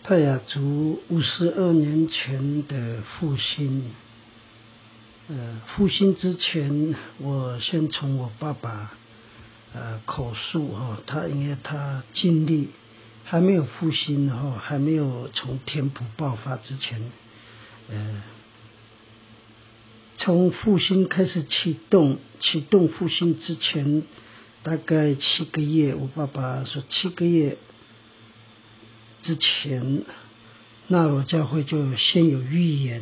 泰雅族52年前的复兴。复兴之前，我先从我爸爸口述因为他经历还没有复兴还没有从天普爆发之前，从复兴开始启动复兴之前大概7个月，我爸爸说7个月之前，那罗教会就先有预言。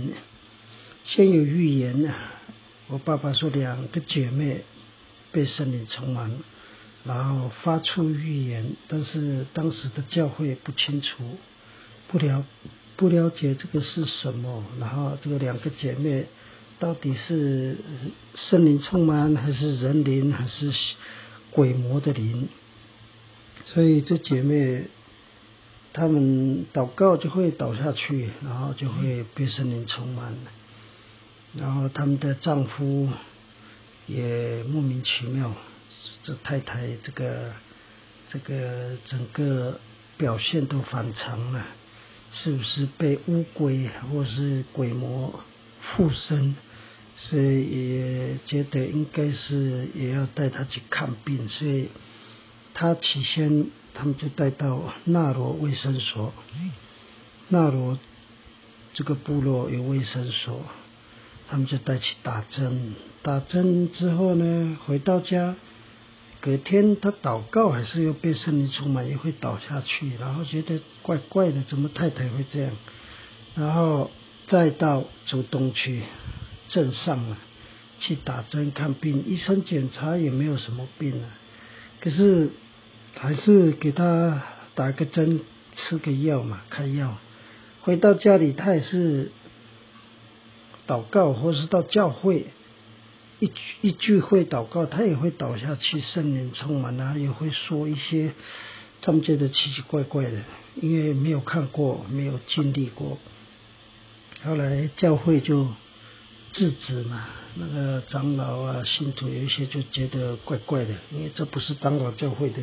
我爸爸说2个姐妹被圣灵充满，然后发出预言，但是当时的教会不清楚，不了解这个是什么，然后这个2个姐妹到底是圣灵充满还是人灵还是鬼魔的灵，所以这姐妹她们祷告就会倒下去，然后就会被圣灵充满，然后他们的丈夫也莫名其妙，这太太这个整个表现都反常了，是不是被巫鬼或是鬼魔附身，所以也觉得应该是也要带她去看病，所以他起先他们就带到纳罗卫生所。纳罗这个部落有卫生所，他们就带去打针之后呢，回到家隔天他祷告还是又被圣灵充满，又会倒下去，然后觉得怪怪的，怎么太太会这样，然后再到竹东区镇上了去打针看病，医生检查也没有什么病了，可是还是给他打个针吃个药嘛，开药。回到家里他也是祷告，或是到教会一聚会祷告，他也会倒下去，圣灵充满了，也会说一些他们觉得奇奇怪怪的，因为没有看过，没有经历过。后来教会就制止嘛，那个长老啊信徒有一些就觉得怪怪的，因为这不是长老教会的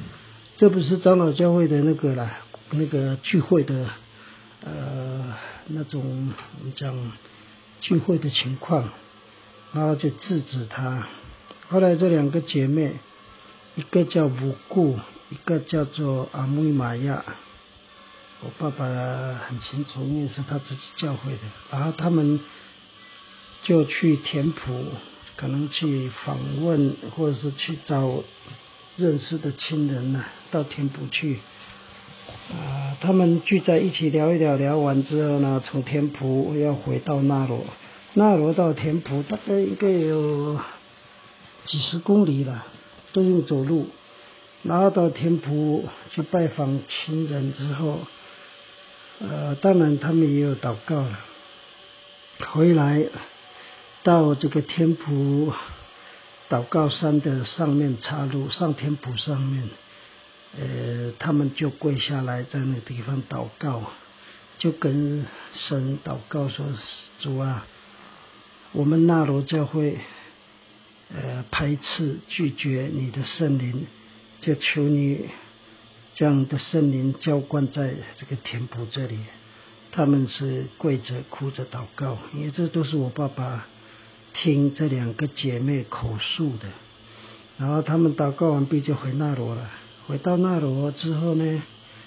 那个啦，那个聚会的那种我们讲聚会的情况，然后就制止他。后来这2个姐妹，一个叫无故，一个叫做阿木玛亚，我爸爸很清楚，因为是他自己教会的，然后他们就去田埔，可能去访问或者是去找认识的亲人到田埔去他们聚在一起聊一聊，聊完之后呢，从田埔要回到纳罗到田埔大概应该有几十公里了，都用走路，然后到田埔去拜访亲人之后当然他们也有祷告了，回来到这个田埔祷告山的上面岔路，上田埔上面他们就跪下来在那个地方祷告，就跟神祷告说，主啊，我们纳罗教会排斥拒绝你的圣灵，就求你将的圣灵浇灌在这个田埔这里。他们是跪着哭着祷告，因为这都是我爸爸听这2个姐妹口述的。然后他们祷告完毕就回纳罗了。回到纳罗之后呢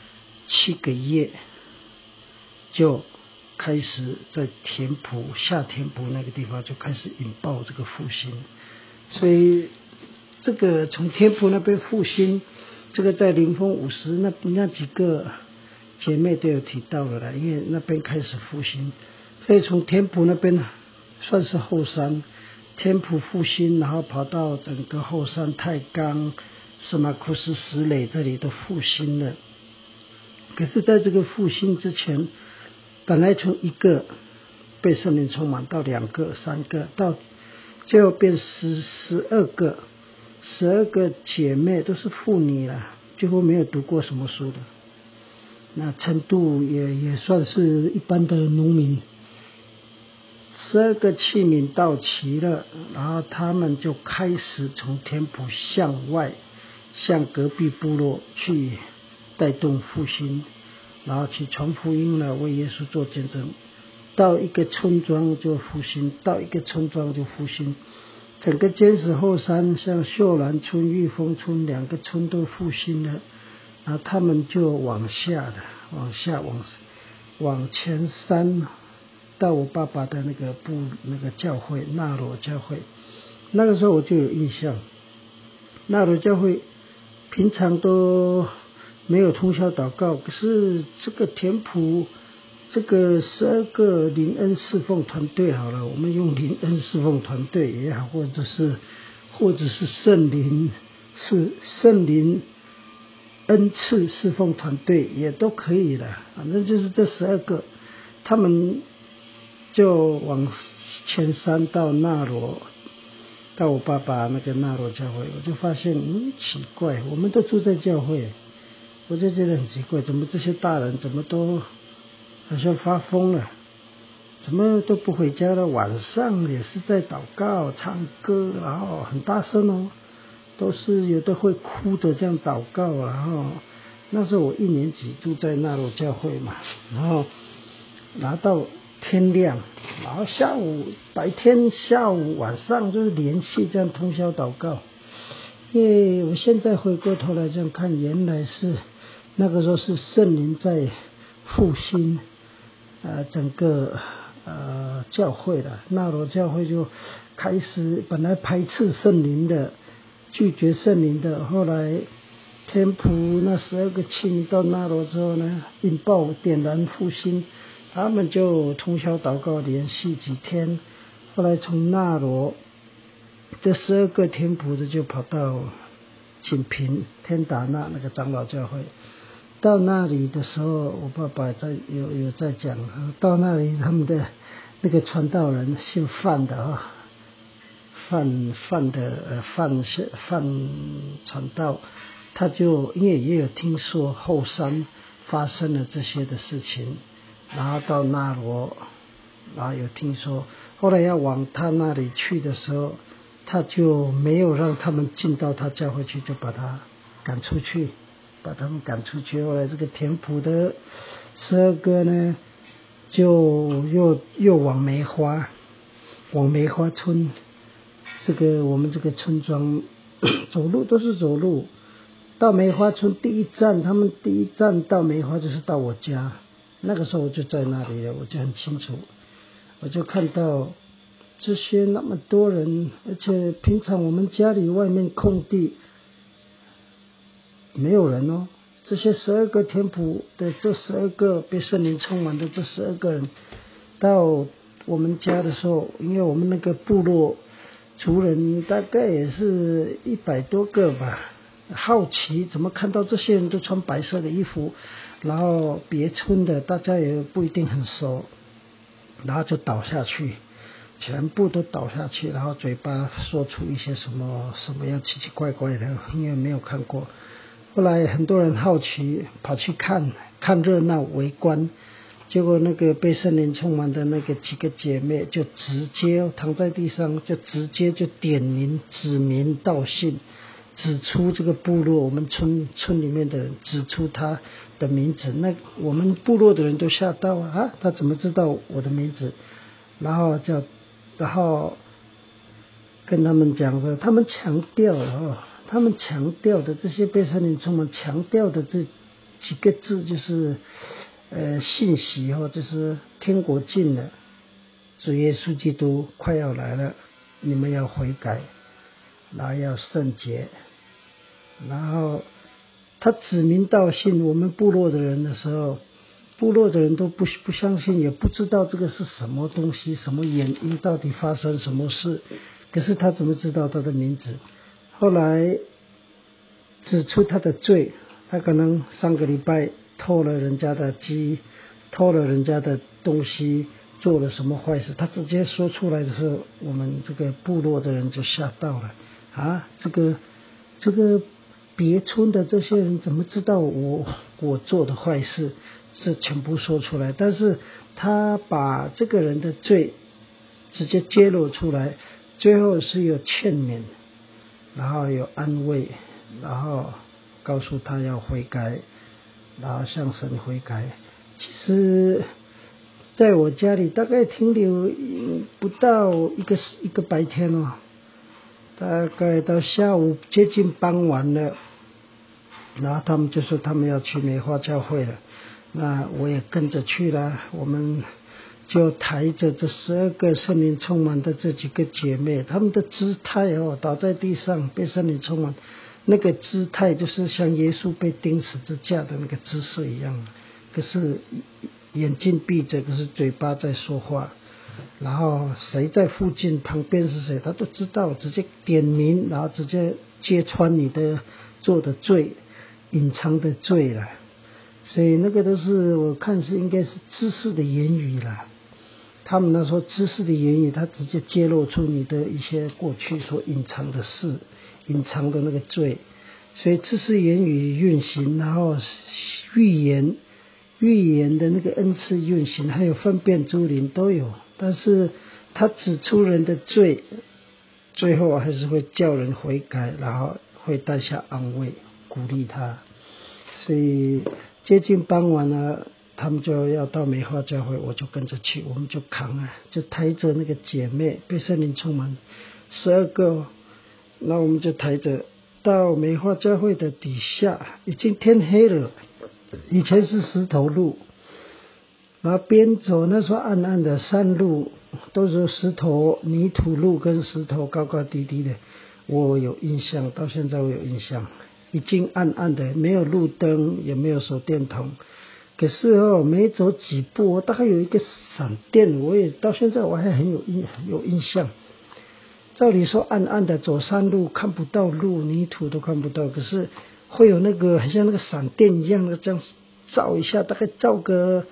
，7个月就开始在下田埔那个地方就开始引爆这个复兴。所以这个从田埔那边复兴，这个在灵峰50那几个姐妹都有提到了啦，因为那边开始复兴，所以从田埔那边算是后山，田埔复兴，然后跑到整个后山太钢、司马库斯、石垒这里都复兴了。可是在这个复兴之前，本来从1个被圣灵充满到2个、3个，到最后变12个姐妹都是妇女了，几乎没有读过什么书的，那程度也算是一般的农民。12个器皿到齐了，然后他们就开始从田埔向外，向隔壁部落去带动复兴。 然后去传福音了，为耶稣做见证。到一个村庄就复兴，到一个村庄就复兴。整个尖石后山，像秀兰村、玉峰村两个村都复兴了，然后他们就往下往前山，到我爸爸的那个教会纳罗教会。那个时候我就有印象，纳罗教会平常都没有通宵祷告，可是这个田埔这个12个灵恩侍奉团队好了，我们用灵恩侍奉团队也好，或者是圣灵恩赐侍奉团队也都可以的，反正就是这12个，他们就往前山到纳罗，到我爸爸那个纳罗教会，我就发现奇怪，我们都住在教会，我就觉得很奇怪，怎么这些大人怎么都好像发疯了，怎么都不回家了，晚上也是在祷告唱歌，然后很大声哦，都是有的会哭的这样祷告。然后那时候我1年级住在纳罗教会嘛，然后拿到天亮，然后白天下午晚上就是连续这样通宵祷告。因为我现在回过头来这样看，原来是那个时候是圣灵在复兴整个教会了。纳罗教会就开始本来排斥圣灵的，拒绝圣灵的，后来天普那12个器皿到纳罗之后呢，引爆点燃复兴，他们就通宵祷告连续几天。后来从纳罗这12个天普的就跑到锦屏天达那个长老教会。到那里的时候，我爸爸有在讲，到那里他们的那个传道人姓范的范传道，他就因为也有听说后山发生了这些的事情，然后到纳罗，然后有听说，后来要往他那里去的时候，他就没有让他们进到他教会去，就把他赶出去。后来这个田埔的12个呢，就又往梅花村，这个我们这个村庄走路都是走路到梅花村第一站，他们第一站到梅花就是到我家。那个时候我就在那里了，我就很清楚，我就看到这些那么多人，而且平常我们家里外面空地没有人哦，这些12个田埔的这12个被圣灵充满的这12个人，到我们家的时候，因为我们那个部落族人大概也是100多个吧，好奇怎么看到这些人都穿白色的衣服，然后别村的大家也不一定很熟，然后就倒下去，全部都倒下去，然后嘴巴说出一些什么样奇奇怪怪的，因为没有看过。后来很多人好奇跑去看热闹围观，结果那个被圣灵充满的那个几个姐妹就直接躺在地上，就直接就点名指名道姓，指出这个部落我们村里面的人，指出他的名字。那我们部落的人都吓到啊，他怎么知道我的名字？然后跟他们讲说，他们强调的这些被圣灵充满强调的这几个字就是信息就是天国近了，主耶稣基督快要来了，你们要悔改，然后要圣洁。然后他指名道姓我们部落的人的时候，部落的人都不相信，也不知道这个是什么东西，什么原因，到底发生什么事，可是他怎么知道他的名字？后来指出他的罪，他可能上个礼拜偷了人家的鸡，偷了人家的东西，做了什么坏事，他直接说出来的时候，我们这个部落的人就吓到了啊！这个别村的这些人怎么知道我做的坏事，是全部说出来，但是他把这个人的罪直接揭露出来，最后是有劝勉，然后有安慰，然后告诉他要悔改， 然后向神悔改。其实在我家里大概停留不到一个白天哦，大概到下午接近傍晚了，然后他们就说他们要去梅花教会了，那我也跟着去了。我们就抬着这12个圣灵充满的这几个姐妹，她们的姿态哦，倒在地上被圣灵充满，那个姿态就是像耶稣被钉十字架的那个姿势一样，可是眼睛闭着，可是嘴巴在说话，然后谁在附近旁边是谁他都知道，直接点名，然后直接揭穿你的做的罪，隐藏的罪了。所以那个都是我看是应该是知识的言语啦。他们那时候知识的言语，他直接揭露出你的一些过去所隐藏的事，隐藏的那个罪。所以知识言语运行，然后预言的那个恩赐运行，还有分辨诸灵都有。但是他指出人的罪，最后还是会叫人悔改，然后会带下安慰，鼓励他。所以接近傍晚了，他们就要到梅花教会，我就跟着去，我们就扛啊，就抬着那个姐妹被圣灵充满12个，那我们就抬着到梅花教会的底下，已经天黑了，以前是石头路，然后边走那时候暗暗的山路，都是石头泥土路跟石头高高低低的，我有印象，到现在我有印象，已经暗暗的，没有路灯，也没有手电筒。可是没走几步，大概有一个闪电，我也到现在我还很有印象。照理说暗暗的走山路看不到路，泥土都看不到，可是会有那个很像那个闪电一样的这样照一下，大概照个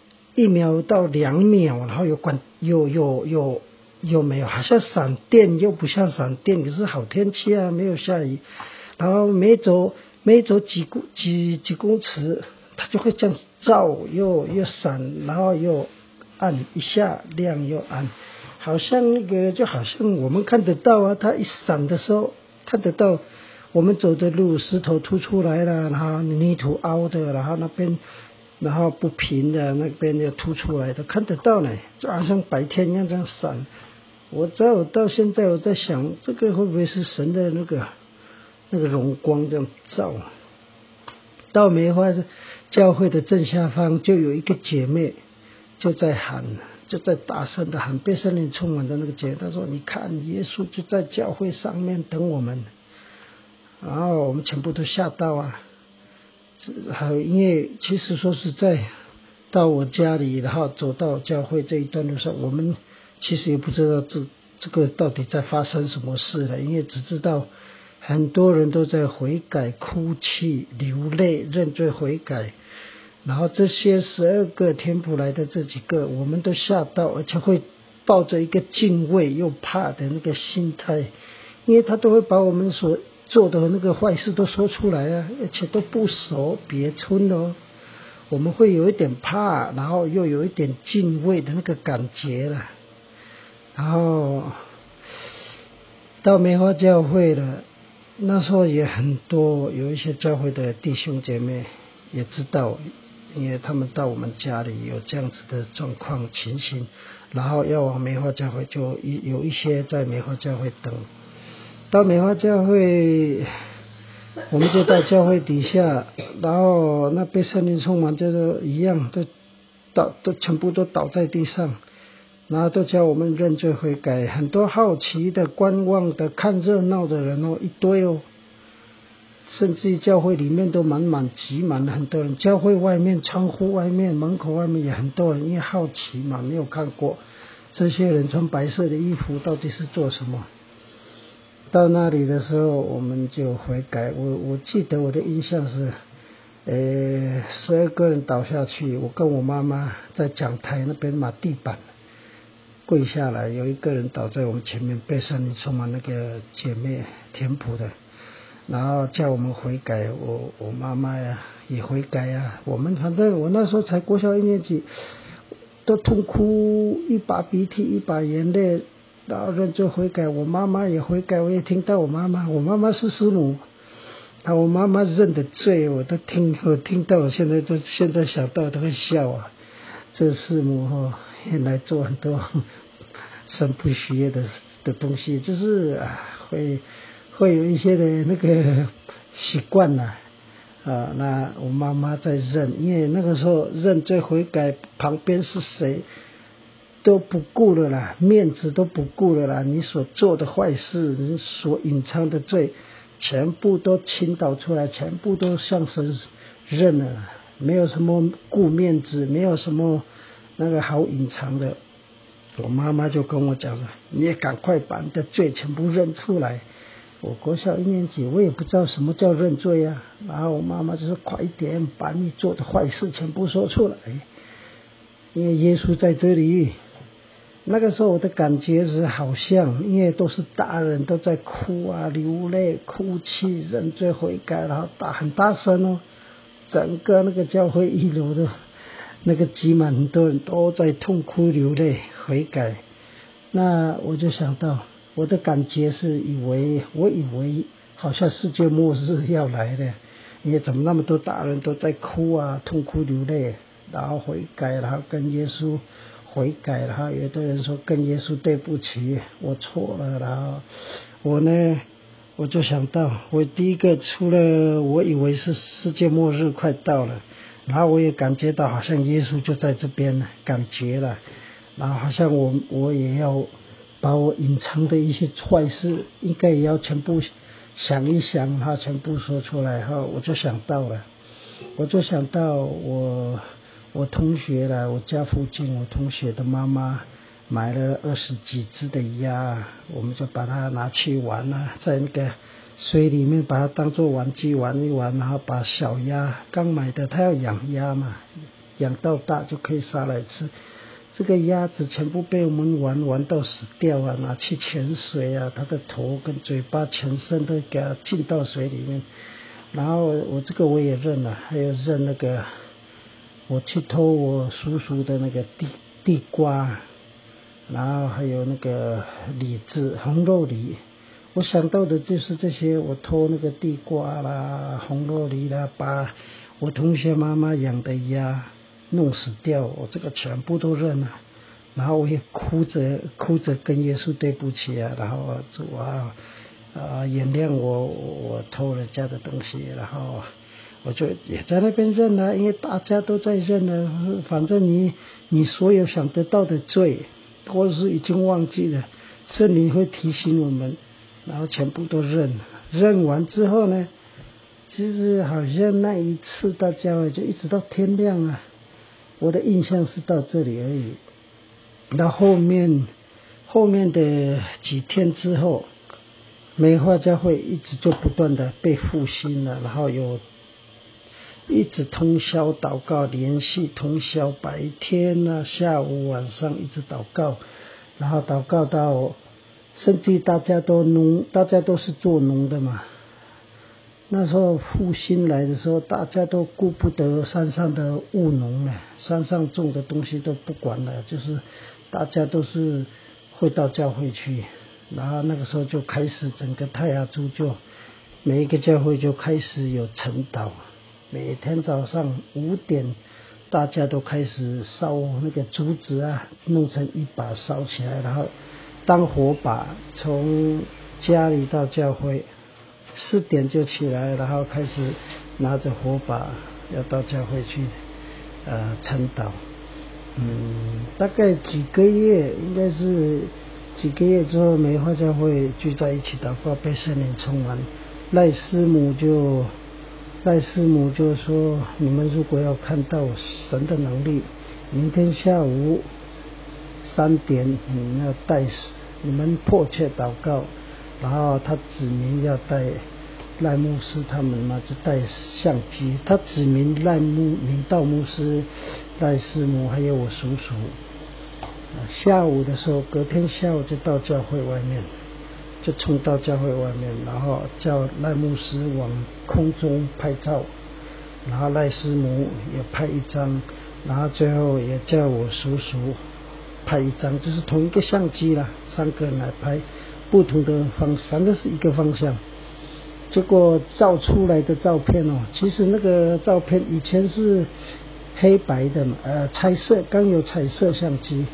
1秒到2秒，然后有没有？好像闪电又不像闪电，可是好天气啊，没有下雨，然后没走几公尺，它就会这样照，又闪，然后又暗，一下亮又暗，好像那个就好像我们看得到啊，它一闪的时候看得到我们走的路，石头凸出来了，然后泥土凹的，然后那边然后不平的那边又凸出来的，看得到呢，就好像白天一样这样闪。我到现在我在想，这个会不会是神的那个荣光这样照？到梅花教会的正下方就有一个姐妹就在喊，就在大声的喊，被圣灵充满的那个姐妹，她说你看耶稣就在教会上面等我们。然后我们全部都吓到啊，因为其实说实在，到我家里然后走到教会这一段路上，我们其实也不知道这个到底在发生什么事了，因为只知道很多人都在悔改、哭泣、流泪、认罪悔改，然后这些12个天父来的这几个，我们都吓到，而且会抱着一个敬畏又怕的那个心态，因为他都会把我们所做的那个坏事都说出来啊，而且都不熟别村哦，我们会有一点怕，然后又有一点敬畏的那个感觉了。然后到梅花教会了，那时候也很多，有一些教会的弟兄姐妹也知道，因为他们到我们家里有这样子的状况情形，然后要往梅花教会，就有一些在梅花教会等。到梅花教会，我们就到教会底下，然后那被圣灵充满就是一样，都全部都倒在地上，然后都叫我们认罪悔改。很多好奇的、观望的、看热闹的人一堆哦，甚至教会里面都挤满了很多人，教会外面、窗户外面、门口外面也很多人，因为好奇嘛，没有看过这些人穿白色的衣服到底是做什么。到那里的时候我们就悔改，我记得我的印象是12个人倒下去，我跟我妈妈在讲台那边地板跪下来，有一个人倒在我们前面，被圣灵充满那个姐妹田普的，然后叫我们悔改，我妈妈呀也悔改呀，我们反正我那时候才国小1年级，都痛哭，一把鼻涕一把眼泪，然后认罪悔改，我妈妈也悔改，我也听到我妈妈是师母， 我妈妈认的罪，我听到，我现在想到都会笑啊。这师母原来做很多神不许愿的东西，就是会有一些的那个习惯啦。那我妈妈在认，因为那个时候认罪悔改，旁边是谁都不顾了啦，面子都不顾了啦，你所做的坏事，你所隐藏的罪，全部都倾倒出来，全部都向神认了，没有什么顾面子，没有什么那个好隐藏的。我妈妈就跟我讲了，你也赶快把你的罪全部认出来。我国小1年级，我也不知道什么叫认罪啊。然后我妈妈就说快一点把你做的坏事全部说出来，因为耶稣在这里。那个时候我的感觉是好像，因为都是大人都在哭啊，流泪哭泣认罪悔改，然后很大声整个那个教会1楼的那个挤满很多人都在痛哭流泪悔改。那我就想到我的感觉是我以为好像世界末日要来了，因为怎么那么多大人都在哭啊，痛哭流泪，然后悔改，然后跟耶稣悔改，然后有的人说跟耶稣对不起，我错了。然后我就想到，我第一个除了我以为是世界末日快到了，然后我也感觉到好像耶稣就在这边感觉了，然后好像我也要把我隐藏的一些坏事应该也要全部想一想，然后全部说出来。我就想到我同学啦，我家附近我同学的妈妈买了20几只的鸭，我们就把它拿去玩啊，在那个水里面把它当作玩具玩一玩，然后把小鸭刚买的，他要养鸭嘛，养到大就可以杀来吃。这个鸭子全部被我们玩到死掉啊，拿去潜水啊，它的头跟嘴巴全身都给它浸到水里面。然后我也认了，还有认那个我去偷我叔叔的那个地瓜，然后还有那个李子红肉梨。我想到的就是这些，我偷那个地瓜啦红肉梨啦，把我同学妈妈养的鸭弄死掉，我这个全部都认了。然后我也哭着跟耶稣对不起啊，然后主原谅我偷人家的东西。然后我就也在那边认了，因为大家都在认了，反正你所有想得到的罪或是已经忘记了，圣灵会提醒我们，然后全部都认完之后呢，其实好像那一次到教会就一直到天亮啊，我的印象是到这里而已。那后面的几天之后，美化教会一直就不断的被复兴了，然后有一直通宵祷告，连续通宵，白天啊下午晚上一直祷告，然后祷告到甚至大家都是做农的嘛，那时候复兴来的时候，大家都顾不得山上的务农了，山上种的东西都不管了，就是大家都是会到教会去。然后那个时候就开始整个泰雅族就每一个教会就开始有晨祷，每天早上5点大家都开始烧那个竹子啊，弄成一把烧起来，然后当火把，从家里到教会4点就起来，然后开始拿着火把要到教会去晨祷。大概几个月，应该是几个月之后，美化教会聚在一起祷告，被圣灵充满。赖师母就说，你们如果要看到神的能力，明天下午3点你们要你们迫切祷告。然后他指明要带赖牧师他们嘛，就带相机，他指明明道牧师、赖师母还有我叔叔。下午的时候，隔天下午就到教会外面，就冲到教会外面，然后叫赖牧师往空中拍照，然后赖师母也拍一张，然后最后也叫我叔叔拍一张，就是同一个相机啦，3个人来拍不同的反正是一个方向。 结果照出来的照片哦，其实那个照片以前是黑白的嘛，彩色，刚有彩色相机，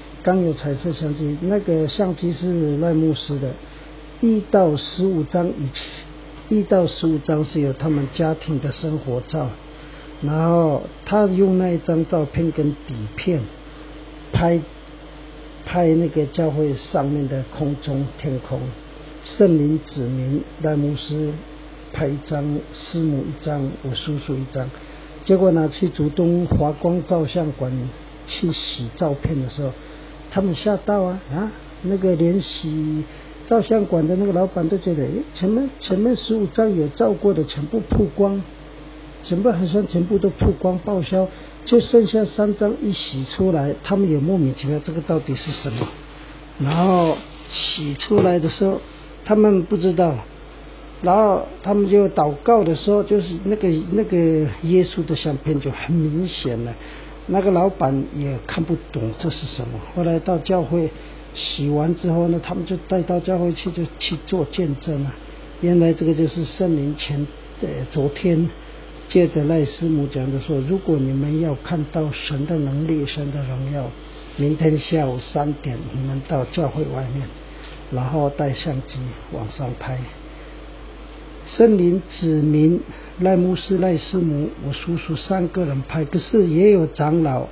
那个相机是赖牧师的，1到15张以前，1到15张是有他们家庭的生活照，然后他用那一张照片跟底片拍那个教会上面的空中天空，圣灵指明赖牧师拍一张，师母一张，我叔叔一张，结果拿去竹东华光照相馆去洗照片的时候，他们吓到啊，那个连洗照相馆的那个老板都觉得，前面15张有照过的全部曝光，好像全部都曝光报销，就剩下3张一洗出来，他们也莫名其妙，这个到底是什么？然后洗出来的时候，他们不知道，然后他们就祷告的时候，就是那个耶稣的相片就很明显了，那个老板也看不懂这是什么。后来到教会洗完之后呢，他们就带到教会去，就去做见证了。原来这个就是圣灵昨天借着赖师母讲的说，如果你们要看到神的能力、神的荣耀，明天下午3点你们到教会外面，然后带相机往上拍。圣灵指明赖牧师、赖师母、我叔叔3个人拍，可是也有长老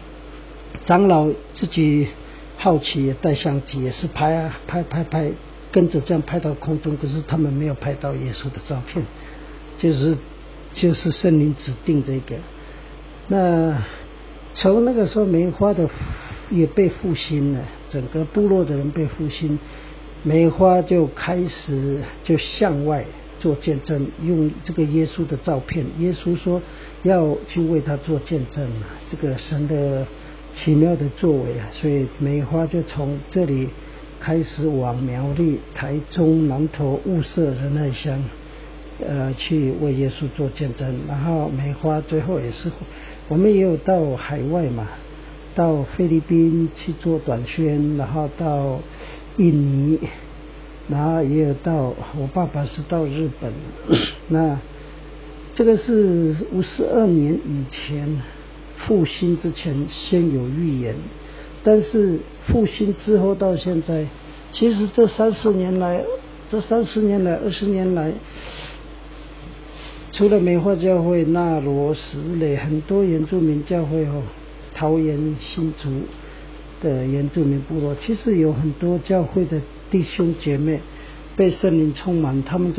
自己好奇也带相机，也是拍，跟着这样拍到空中，可是他们没有拍到耶稣的照片，就是圣灵指定这个。那从那个时候梅花的也被复兴了，整个部落的人被复兴，梅花就开始就向外做见证，用这个耶稣的照片，耶稣说要去为他做见证，这个神的奇妙的作为啊，所以梅花就从这里开始往苗栗、台中、南投、雾社、仁爱乡去为耶稣做见证。然后梅花最后也是我们也有到海外嘛，到菲律宾去做短宣，然后到印尼，然后也有到，我爸爸是到日本那这个是52年以前复兴之前先有预言，但是复兴之后到现在，其实这30年来20年来，除了梅花教会、纳罗、石垒，很多原住民教会桃园新竹的原住民部落，其实有很多教会的弟兄姐妹被圣灵充满，他们都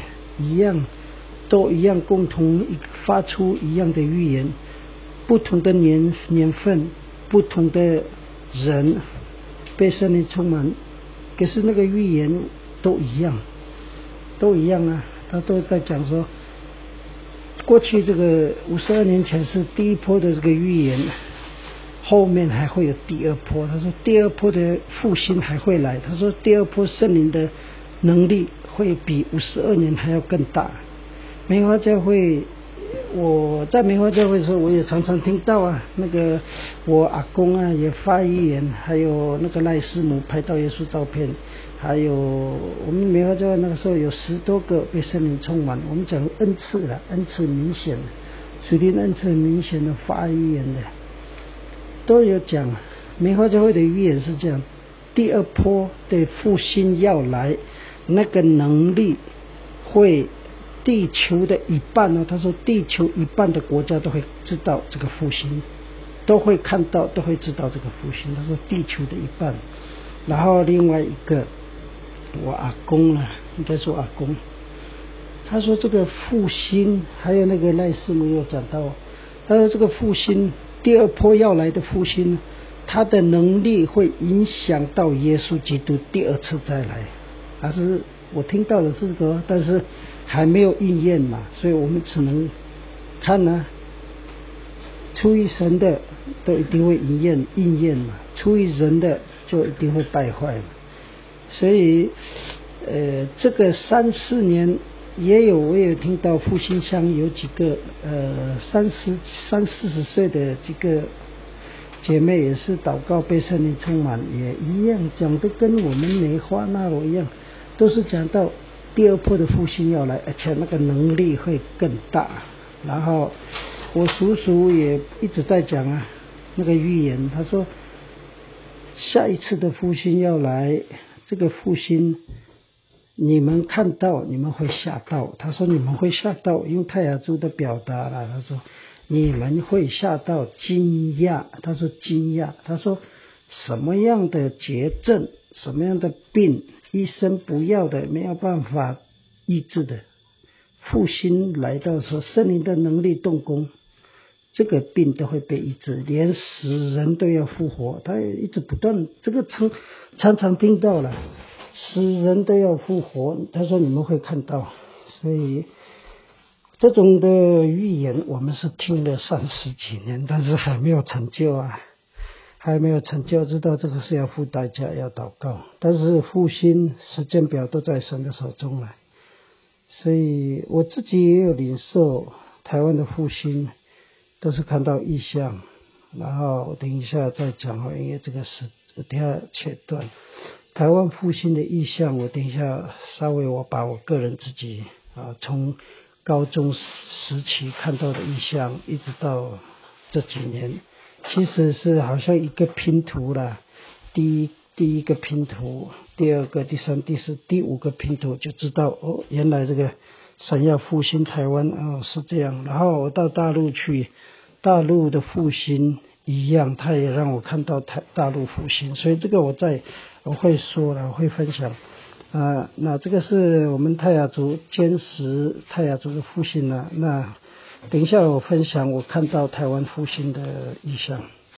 一样共同发出一样的预言，不同的年份，不同的人被圣灵充满，可是那个预言都一样啊，他都在讲说，过去这个52年前是第一波的这个预言，后面还会有第二波，他说第二波的复兴还会来，他说第二波圣灵的能力会比52年还要更大。梅花教会，我在梅花教会的时候，我也常常听到啊，那个我阿公啊也发预言，还有那个赖师母拍到耶稣照片，还有我们梅花教会那个时候有10多个被圣灵充满，我们讲恩赐了，恩赐明显的，属灵恩赐明显的发预言的，都有讲。梅花教会的预言是这样，第二波的复兴要来，那个能力会地球的一半呢，他说地球一半的国家都会知道这个复兴，都会看到，都会知道这个复兴，他说地球的一半。然后另外一个我阿公啊，应该说阿公，他说这个复兴，还有那个赖师母有讲到，他说这个复兴第二波要来的复兴，他的能力会影响到耶稣基督第二次再来，还是我听到的是这个，但是还没有应验嘛，所以我们只能看啊，出于神的都一定会应验嘛，出于人的就一定会败坏嘛。所以这个3-4年我也听到复兴乡有几个30-40岁的几个姐妹也是祷告被圣灵充满，也一样讲的跟我们梅花那罗一样，都是讲到第二波的复兴要来，而且那个能力会更大。然后我叔叔也一直在讲啊，那个预言，他说下一次的复兴要来，这个复兴你们看到你们会吓到，他说你们会吓到，用泰雅族的表达了，他说你们会吓到惊讶，他说惊讶，他说什么样的绝症，什么样的病，医生不要的，没有办法医治的，复兴来到的时候，圣灵的能力动工，这个病都会被医治，连死人都要复活。他一直不断，这个常常听到了，死人都要复活。他说你们会看到，所以这种的预言我们是听了30几年，但是还没有成就啊，还没有成就，知道这个是要付代价，要祷告。但是复兴时间表都在神的手中了，所以我自己也有领受台湾的复兴。都是看到异象，然后我等一下再讲，因为这个是等一下切断台湾复兴的异象。我等一下稍微我把我个人自己从高中时期看到的异象，一直到这几年，其实是好像一个拼图啦。第一个拼图，第二个、第三、第四、第五个拼图，就知道哦，原来这个神要复兴台湾哦，是这样。然后我到大陆去，大陆的复兴一样，他也让我看到大陆复兴，所以这个我会说了，我会分享那这个是我们泰雅族坚实泰雅族的复兴了。那等一下我分享我看到台湾复兴的意象。